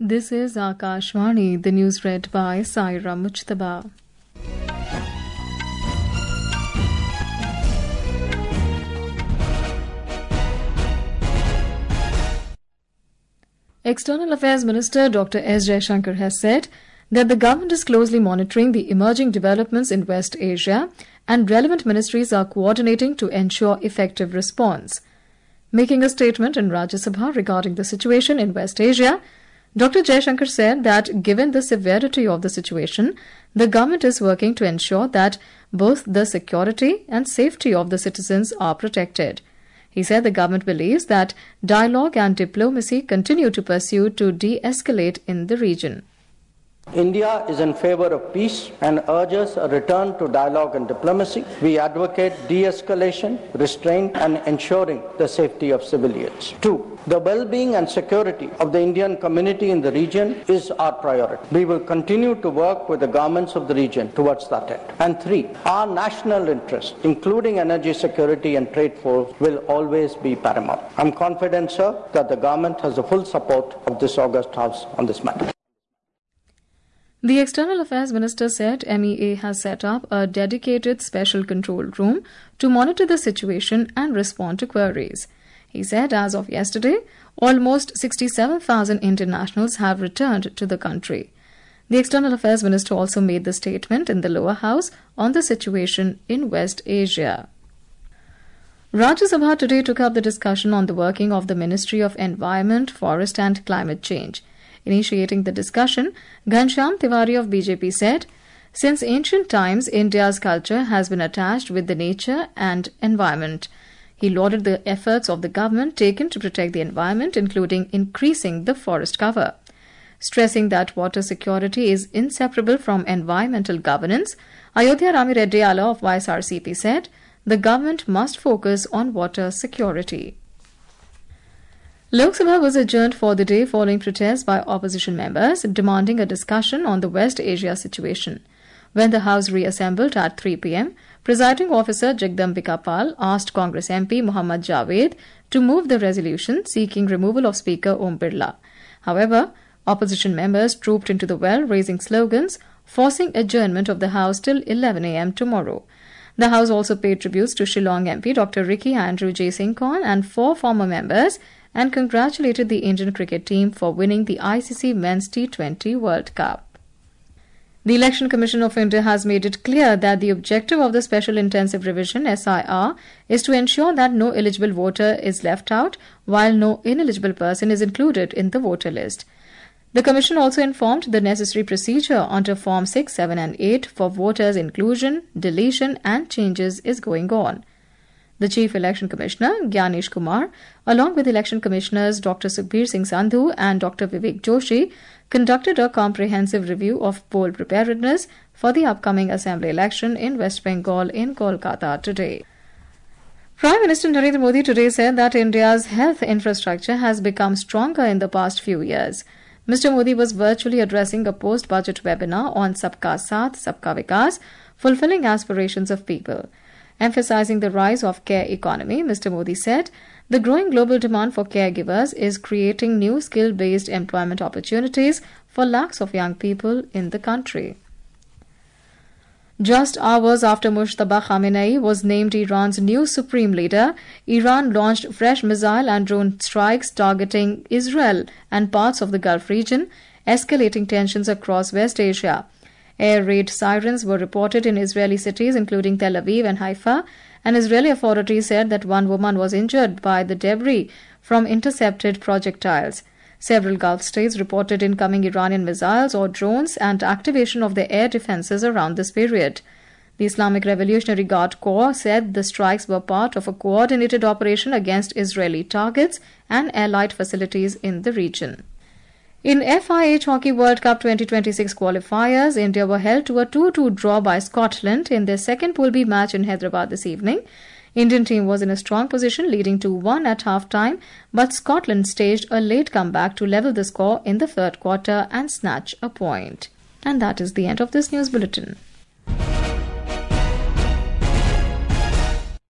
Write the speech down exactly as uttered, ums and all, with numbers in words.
This is Akashvani, the news read by Saira Mujtaba. External Affairs Minister Doctor S. Jaishankar has said that the government is closely monitoring the emerging developments in West Asia and relevant ministries are coordinating to ensure effective response. Making a statement in Rajya Sabha regarding the situation in West Asia, Doctor Jaishankar said that given the severity of the situation, the government is working to ensure that both the security and safety of the citizens are protected. He said the government believes that dialogue and diplomacy continue to pursue to de-escalate in the region. India is in favor of peace and urges a return to dialogue and diplomacy. We advocate de-escalation, restraint and ensuring the safety of civilians. Two, the well-being and security of the Indian community in the region is our priority. We will continue to work with the governments of the region towards that end. And three, our national interest, including energy security and trade flows, will always be paramount. I'm confident, sir, that the government has the full support of this august House on this matter. The External Affairs Minister said M E A has set up a dedicated special control room to monitor the situation and respond to queries. He said as of yesterday, almost sixty-seven thousand Indian nationals have returned to the country. The External Affairs Minister also made the statement in the lower house on the situation in West Asia. Rajya Sabha today took up the discussion on the working of the Ministry of Environment, Forest and Climate Change. Initiating the discussion, Ghanshyam Tiwari of B J P said, since ancient times, India's culture has been attached with the nature and environment. He lauded the efforts of the government taken to protect the environment, including increasing the forest cover. Stressing that water security is inseparable from environmental governance, Ayodhya Rami Reddy Alla of Y S R C P said, the government must focus on water security. Lok Sabha was adjourned for the day following protests by opposition members demanding a discussion on the West Asia situation. When the House reassembled at three p m, Presiding Officer Jagdambika Pal asked Congress M P Muhammad Javed to move the resolution seeking removal of Speaker Om Birla. However, opposition members trooped into the well raising slogans, forcing adjournment of the House till eleven a m tomorrow. The House also paid tributes to Shillong M P Doctor Ricky Andrew J. Singhcorn and four former members and congratulated the Indian cricket team for winning the I C C Men's T twenty World Cup. The Election Commission of India has made it clear that the objective of the Special Intensive Revision S I R is to ensure that no eligible voter is left out while no ineligible person is included in the voter list. The Commission also informed the necessary procedure under Form six, seven and eight for voters' inclusion, deletion and changes is going on. The Chief Election Commissioner, Gyanish Kumar, along with Election Commissioners Doctor Sukhbir Singh Sandhu and Doctor Vivek Joshi, conducted a comprehensive review of poll preparedness for the upcoming Assembly election in West Bengal in Kolkata today. Prime Minister Narendra Modi today said that India's health infrastructure has become stronger in the past few years. Mister Modi was virtually addressing a post-budget webinar on Sabka Saath, Sabka Vikas, fulfilling aspirations of people. Emphasizing the rise of care economy, Mister Modi said, the growing global demand for caregivers is creating new skill-based employment opportunities for lakhs of young people in the country. Just hours after Mujtaba Khamenei was named Iran's new supreme leader, Iran launched fresh missile and drone strikes targeting Israel and parts of the Gulf region, escalating tensions across West Asia. Air raid sirens were reported in Israeli cities including Tel Aviv and Haifa, and Israeli authorities said that one woman was injured by the debris from intercepted projectiles. Several Gulf states reported incoming Iranian missiles or drones and activation of their air defenses around this period. The Islamic Revolutionary Guard Corps said the strikes were part of a coordinated operation against Israeli targets and allied facilities in the region. In F I H Hockey World Cup twenty twenty-six qualifiers, India were held to a two two draw by Scotland in their second Pool B match in Hyderabad this evening. Indian team was in a strong position leading to one at half-time, but Scotland staged a late comeback to level the score in the third quarter and snatch a point. And that is the end of this news bulletin.